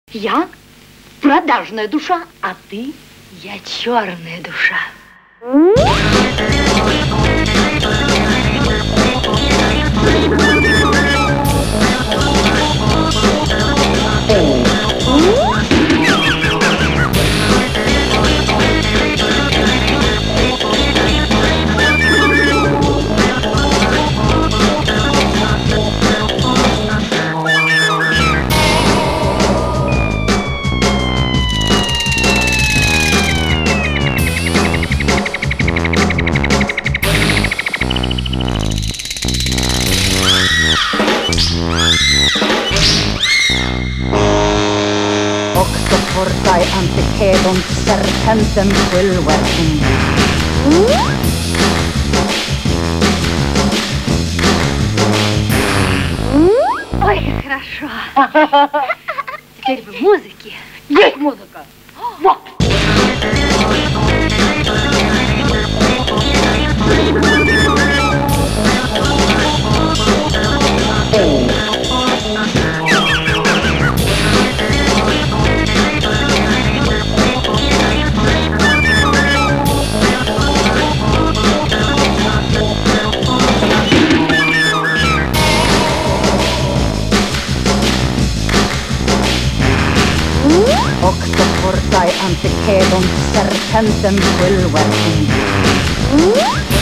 Я продажная душа, а ты? Я черная душа. Octoportai antecedum serpentem pulvertum. Ой, как хорошо. Теперь в музыке. Есть музыка. Вот. Octoportai antecedum serpentem pulvertum.